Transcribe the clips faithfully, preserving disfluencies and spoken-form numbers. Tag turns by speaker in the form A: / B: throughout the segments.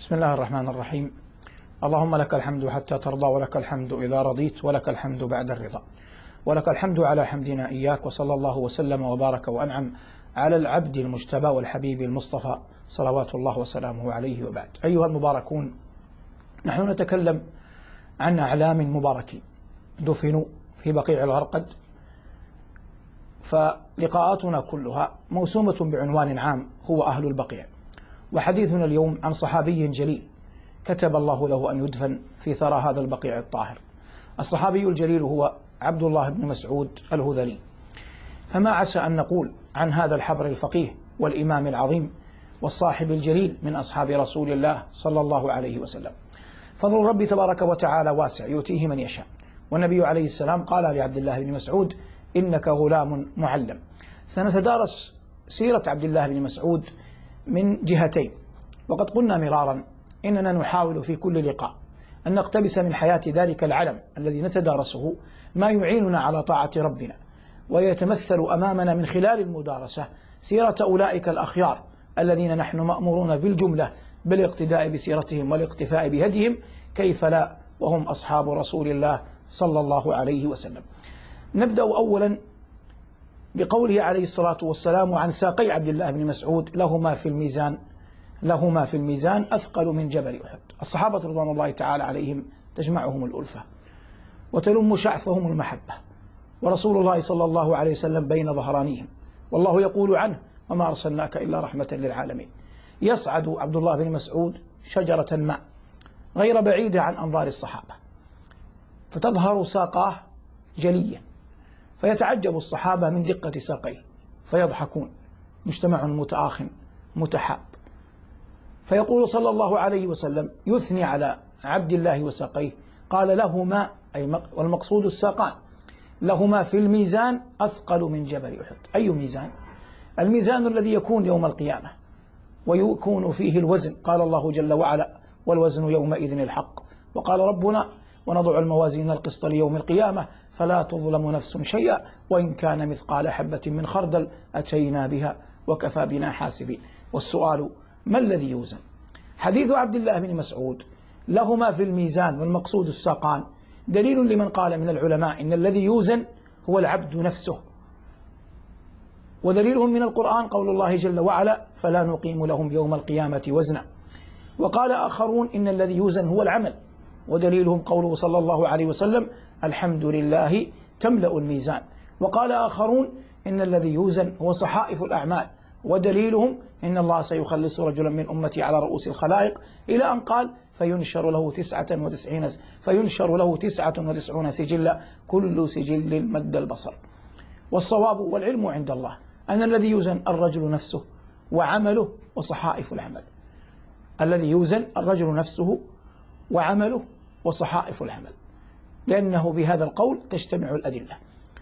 A: بسم الله الرحمن الرحيم. اللهم لك الحمد حتى ترضى، ولك الحمد إذا رضيت، ولك الحمد بعد الرضا، ولك الحمد على حمدنا إياك. وصلى الله وسلم وبارك وأنعم على العبد المجتبى والحبيب المصطفى صلوات الله وسلامه عليه، وبعد. أيها المباركون، نحن نتكلم عن أعلام مباركين دفنوا في بقيع الغرقد، فلقاءاتنا كلها موسومة بعنوان عام هو أهل البقيع. وحديثنا اليوم عن صحابي جليل كتب الله له أن يدفن في ثرى هذا البقيع الطاهر. الصحابي الجليل هو عبد الله بن مسعود الهذلي. فما عسى أن نقول عن هذا الحبر الفقيه والإمام العظيم والصاحب الجليل من أصحاب رسول الله صلى الله عليه وسلم. فضل ربي تبارك وتعالى واسع يؤتيه من يشاء. والنبي عليه السلام قال لعبد الله بن مسعود: إنك غلام معلم. سنتدارس سيرة عبد الله بن مسعود من جهتين، وقد قلنا مرارا إننا نحاول في كل لقاء أن نقتبس من حياة ذلك العلم الذي نتدارسه ما يعيننا على طاعة ربنا، ويتمثل أمامنا من خلال المدارسة سيرة أولئك الأخيار الذين نحن مأمورون بالجملة بالاقتداء بسيرتهم والاقتفاء بهديهم، كيف لا وهم أصحاب رسول الله صلى الله عليه وسلم. نبدأ أولا بقوله عليه الصلاة والسلام عن ساقي عبد الله بن مسعود: لهما في الميزان لهما في الميزان أثقل من جبل أحد. الصحابة رضوان الله تعالى عليهم تجمعهم الألفة وتلم شعثهم المحبة، ورسول الله صلى الله عليه وسلم بين ظهرانيهم، والله يقول عنه: وما أرسلناك إلا رحمة للعالمين. يصعد عبد الله بن مسعود شجرة ما غير بعيدة عن أنظار الصحابة، فتظهر ساقاه جليا، فيتعجب الصحابة من دقة ساقيه، فيضحكون، مجتمع متآخٍ متحاب. فيقول صلى الله عليه وسلم يثني على عبد الله وساقيه، قال: لهما، أي والمقصود الساقان، لهما في الميزان أثقل من جبل أحد. أي ميزان؟ الميزان الذي يكون يوم القيامة ويكون فيه الوزن. قال الله جل وعلا: والوزن يومئذ الحق. وقال ربنا: ونضع الموازين القسط ليوم القيامة فلا تظلم نفس شيئا وإن كان مثقال حبة من خردل أتينا بها وكفى بنا حاسبين. والسؤال: ما الذي يوزن؟ حديث عبد الله بن مسعود لهما في الميزان والمقصود الساقان دليل لمن قال من العلماء إن الذي يوزن هو العبد نفسه، ودليلهم من القرآن قول الله جل وعلا: فلا نقيم لهم يوم القيامة وزنا. وقال آخرون إن الذي يوزن هو العمل، ودليلهم قوله صلى الله عليه وسلم: الحمد لله تملأ الميزان. وقال آخرون إن الذي يوزن هو صحائف الأعمال، ودليلهم إن الله سيخلص رجلا من أمتي على رؤوس الخلائق، إلى أن قال: فينشر له تسعة وتسعين فينشر له تسعة وتسعون سجلا كل سجل مد البصر. والصواب والعلم عند الله أن الذي يوزن الرجل نفسه وعمله وصحائف العمل. الذي يوزن الرجل نفسه وعمله وصحائف العمل، لأنه بهذا القول تجتمع الأدلة.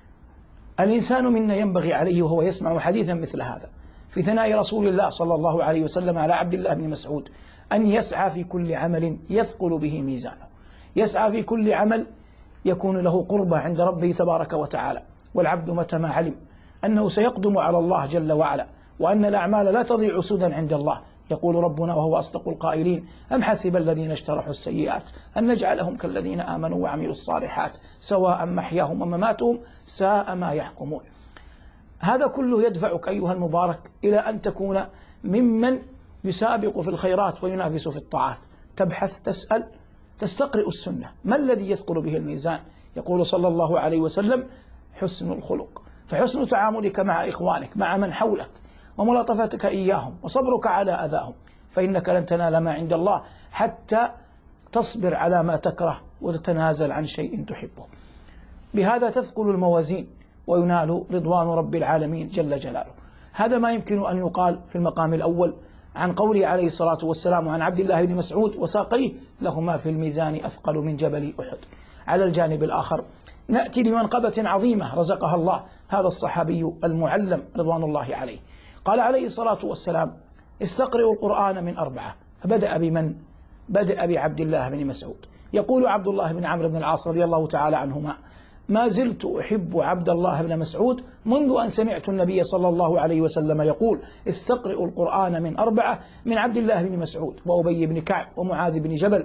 A: الإنسان منا ينبغي عليه وهو يسمع حديثا مثل هذا في ثناء رسول الله صلى الله عليه وسلم على عبد الله بن مسعود أن يسعى في كل عمل يثقل به ميزانه، يسعى في كل عمل يكون له قربة عند ربه تبارك وتعالى. والعبد متى ما علم أنه سيقدم على الله جل وعلا وأن الأعمال لا تضيع سدى عند الله، يقول ربنا وهو أصدق القائلين: أم حسب الذين اجترحوا السيئات أن نجعلهم كالذين آمنوا وعملوا الصالحات سواء محياهم ومماتهم ساء ما يحكمون. هذا كله يدفعك أيها المبارك إلى أن تكون ممن يسابق في الخيرات وينافس في الطاعات، تبحث، تسأل، تستقرئ السنة. ما الذي يثقل به الميزان؟ يقول صلى الله عليه وسلم: حسن الخلق. فحسن تعاملك مع إخوانك، مع من حولك، وملاطفتك إياهم، وصبرك على أذاهم، فإنك لن تنال ما عند الله حتى تصبر على ما تكره وتتنازل عن شيء تحبه. بهذا تثقل الموازين وينال رضوان رب العالمين جل جلاله. هذا ما يمكن أن يقال في المقام الأول عن قوله عليه الصلاة والسلام عن عبد الله بن مسعود وساقيه: لهما في الميزان أثقل من جبل أحد. على الجانب الآخر نأتي لمنقبة عظيمة رزقها الله هذا الصحابي المعلم رضوان الله عليه. قال عليه الصلاة والسلام: استقرئوا القرآن من أربعة. فبدأ بمن؟ بدأ بعبد الله بن مسعود. يقول عبد الله بن عمرو بن العاص رضي الله تعالى عنهما: ما زلت أحب عبد الله بن مسعود منذ أن سمعت النبي صلى الله عليه وسلم يقول استقرئوا القرآن من أربعة من عبد الله بن مسعود وأبي بن كعب ومعاذ بن جبل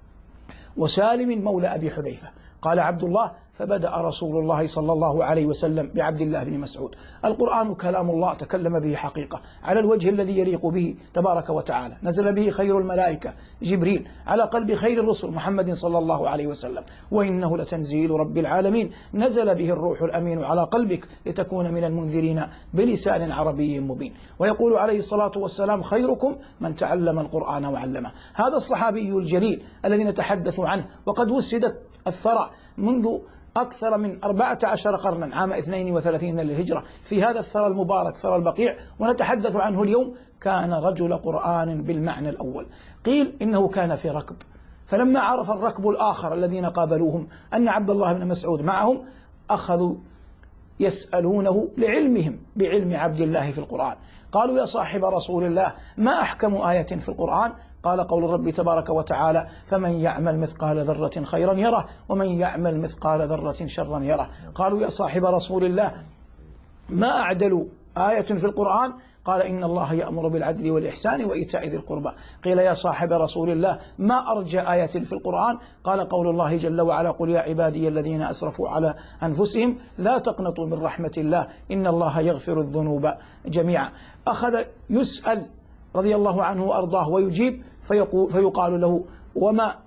A: وسالم مولى أبي حذيفة. قال عبد الله: فبدأ رسول الله صلى الله عليه وسلم بعبد الله بن مسعود. القرآن كلام الله تكلم به حقيقة على الوجه الذي يليق به تبارك وتعالى، نزل به خير الملائكة جبريل على قلب خير الرسل محمد صلى الله عليه وسلم، وإنه لتنزيل رب العالمين نزل به الروح الأمين على قلبك لتكون من المنذرين بلسان عربي مبين. ويقول عليه الصلاة والسلام: خيركم من تعلم القرآن وعلمه. هذا الصحابي الجليل الذي نتحدث عنه وقد وسدت الثرى منذ أكثر من أربعة عشر قرنا عام اثنين وثلاثين للهجرة في هذا الثرى المبارك ثرى البقيع، ونتحدث عنه اليوم. كان رجل قرآن بالمعنى الأول. قيل إنه كان في ركب، فلما عرف الركب الآخر الذين قابلوهم أن عبد الله بن مسعود معهم أخذوا يسألونه لعلمهم بعلم عبد الله في القرآن. قالوا: يا صاحب رسول الله، ما أحكم آية في القرآن؟ قال: قول الرب تبارك وتعالى: فمن يعمل مثقال ذرة خيرا يره ومن يعمل مثقال ذرة شرا يره. قالوا: يا صاحب رسول الله، ما أعدل آية في القرآن؟ قال: إن الله يأمر بالعدل والإحسان وإيتاء ذي القربى. قيل: يا صاحب رسول الله، ما أرجى آية في القرآن؟ قال: قول الله جل وعلا: قل يا عبادي الذين أسرفوا على أنفسهم لا تقنطوا من رحمة الله إن الله يغفر الذنوب جميعا. أخذ يسأل رضي الله عنه وأرضاه ويجيب، فيقول فيقال له: وما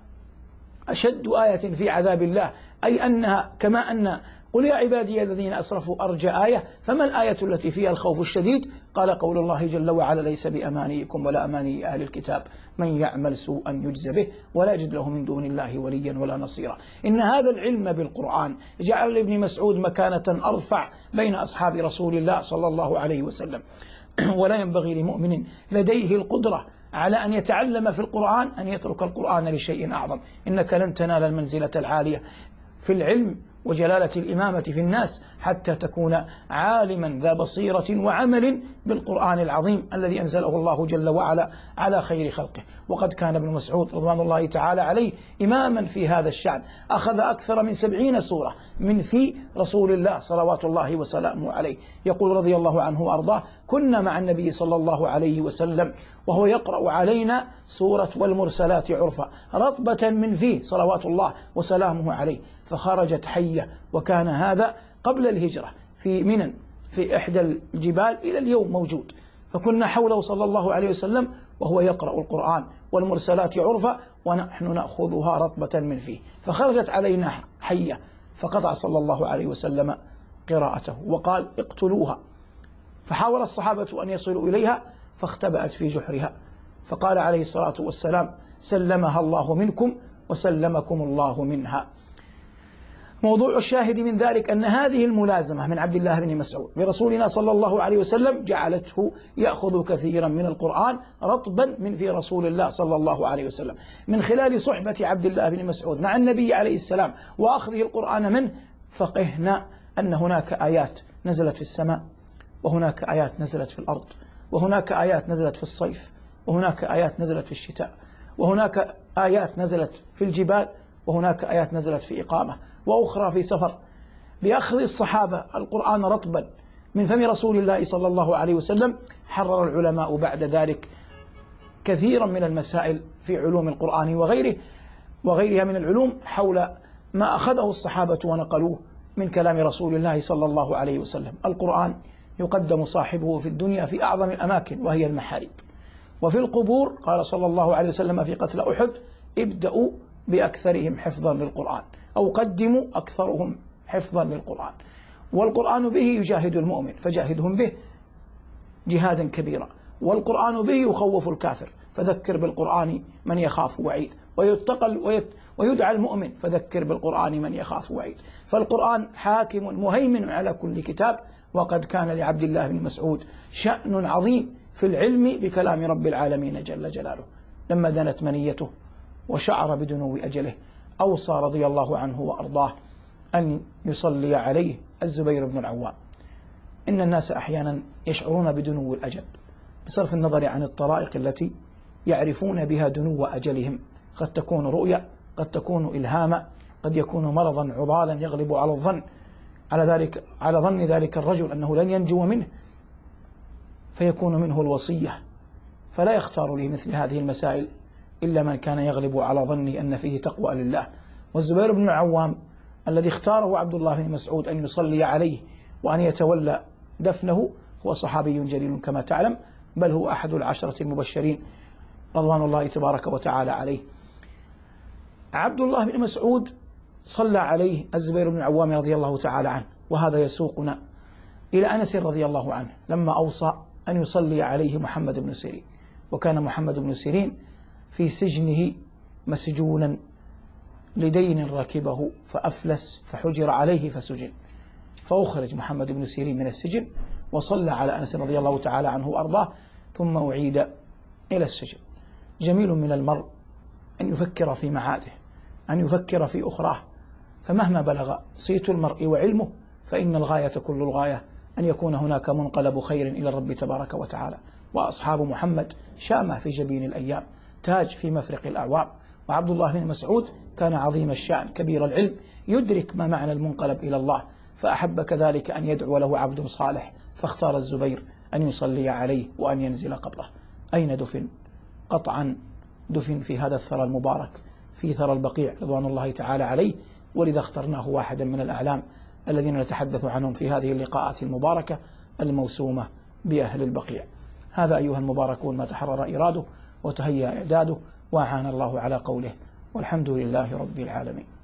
A: أشد آية في عذاب الله؟ أي أنها كما أن قل يا عبادي الذين أسرفوا أرجى آية، فما الآية التي فيها الخوف الشديد؟ قال: قول الله جل وعلا: ليس بأمانيكم ولا أماني أهل الكتاب من يعمل سوءا يجز به ولا يجد له من دون الله وليا ولا نصيرا. إن هذا العلم بالقرآن جعل لابن مسعود مكانة أرفع بين أصحاب رسول الله صلى الله عليه وسلم. ولا ينبغي لمؤمن لديه القدرة على أن يتعلم في القرآن أن يترك القرآن لشيء أعظم. إنك لن تنال المنزلة العالية في العلم وجلالة الإمامة في الناس حتى تكون عالما ذا بصيرة وعمل بالقرآن العظيم الذي أنزله الله جل وعلا على خير خلقه. وقد كان ابن مسعود رضوان الله تعالى عليه إماما في هذا الشأن، أخذ أكثر من سبعين سورة من في رسول الله صلوات الله وسلامه عليه. يقول رضي الله عنه وأرضاه: كنا مع النبي صلى الله عليه وسلم وهو يقرأ علينا سورة والمرسلات عرفا رطبة من فيه صلوات الله وسلامه عليه، فخرجت حية. وكان هذا قبل الهجرة في منى في إحدى الجبال، إلى اليوم موجود. فكنا حوله صلى الله عليه وسلم وهو يقرأ القرآن والمرسلات عرفا ونحن نأخذها رطبة من فيه، فخرجت علينا حية فقطع صلى الله عليه وسلم قراءته وقال: اقتلوها. فحاول الصحابة أن يصلوا إليها فاختبأت في جحرها، فقال عليه الصلاة والسلام: سلمها الله منكم وسلمكم الله منها. موضوع الشاهد من ذلك أن هذه الملازمة من عبد الله بن مسعود برسولنا صلى الله عليه وسلم جعلته يأخذ كثيرا من القرآن رطبا من في رسول الله صلى الله عليه وسلم. من خلال صحبة عبد الله بن مسعود مع النبي عليه السلام وأخذه القرآن منه فقهنا أن هناك آيات نزلت في السماء، وهناك آيات نزلت في الأرض، وهناك آيات نزلت في الصيف، وهناك آيات نزلت في الشتاء، وهناك آيات نزلت في الجبال، وهناك آيات نزلت في إقامة، وأخرى في سفر. بأخذ الصحابة القرآن رطبا من فم رسول الله صلى الله عليه وسلم حرر العلماء بعد ذلك كثيرا من المسائل في علوم القرآن وغيره وغيرها من العلوم حول ما أخذه الصحابة ونقلوه من كلام رسول الله صلى الله عليه وسلم. القرآن يقدم صاحبه في الدنيا في أعظم الأماكن وهي المحاريب، وفي القبور قال صلى الله عليه وسلم في قتل أحد: ابدأوا بأكثرهم حفظا للقرآن، أو قدموا أكثرهم حفظا للقرآن. والقرآن به يجاهد المؤمن فجاهدهم به جهادا كبيرا، والقرآن به يخوف الكافر فذكر بالقرآن من يخاف وعيد، ويتقل ويدعى المؤمن فذكر بالقرآن من يخاف وعيد. فالقرآن حاكم مهيمن على كل كتاب. وقد كان لعبد الله بن مسعود شأن عظيم في العلم بكلام رب العالمين جل جلاله. لما دنت منيته وشعر بدنو أجله أوصى رضي الله عنه وأرضاه أن يصلي عليه الزبير بن العوام. إن الناس أحيانا يشعرون بدنو الأجل بصرف النظر عن الطرائق التي يعرفون بها دنو أجلهم، قد تكون رؤيا، قد تكون إلهاما، قد يكون مرضا عضالا يغلب على الظن على ذلك على ظن ذلك الرجل أنه لن ينجو منه، فيكون منه الوصية، فلا يختار لمثل هذه المسائل إلا من كان يغلب على ظني أن فيه تقوى لله. والزبير بن العوام الذي اختاره عبد الله بن مسعود أن يصلي عليه وأن يتولى دفنه هو صحابي جليل كما تعلم، بل هو أحد العشرة المبشرين رضوان الله تبارك وتعالى عليه. عبد الله بن مسعود صلى عليه الزبير بن العوام رضي الله تعالى عنه، وهذا يسوقنا إلى أنس رضي الله عنه لما أوصى أن يصلي عليه محمد بن سيرين. وكان محمد بن سيرين في سجنه مسجونا لدين ركبه فأفلس فحجر عليه فسجن، فأخرج محمد بن سيرين من السجن وصلى على أنس رضي الله تعالى عنه وأرضاه، ثم أعيد إلى السجن. جميل من المرء أن يفكر في معاده، أن يفكر في أخراه، فمهما بلغ صيت المرء وعلمه فإن الغاية كل الغاية أن يكون هناك منقلب خير إلى الرب تبارك وتعالى. وأصحاب محمد شامة في جبين الأيام، تاج في مفرق الأعوام. وعبد الله بن مسعود كان عظيم الشأن كبير العلم، يدرك ما معنى المنقلب إلى الله، فأحب كذلك أن يدعو له عبد صالح، فاختار الزبير أن يصلي عليه وأن ينزل قبره. أين دفن؟ قطعا دفن في هذا الثرى المبارك، في ثرى البقيع رضوان الله تعالى عليه، ولذا اخترناه واحدا من الأعلام الذين نتحدث عنهم في هذه اللقاءات المباركة الموسومة بأهل البقيع. هذا أيها المباركون ما تحرر إراده وتهيأ إعداده، وأعان الله على قوله، والحمد لله رب العالمين.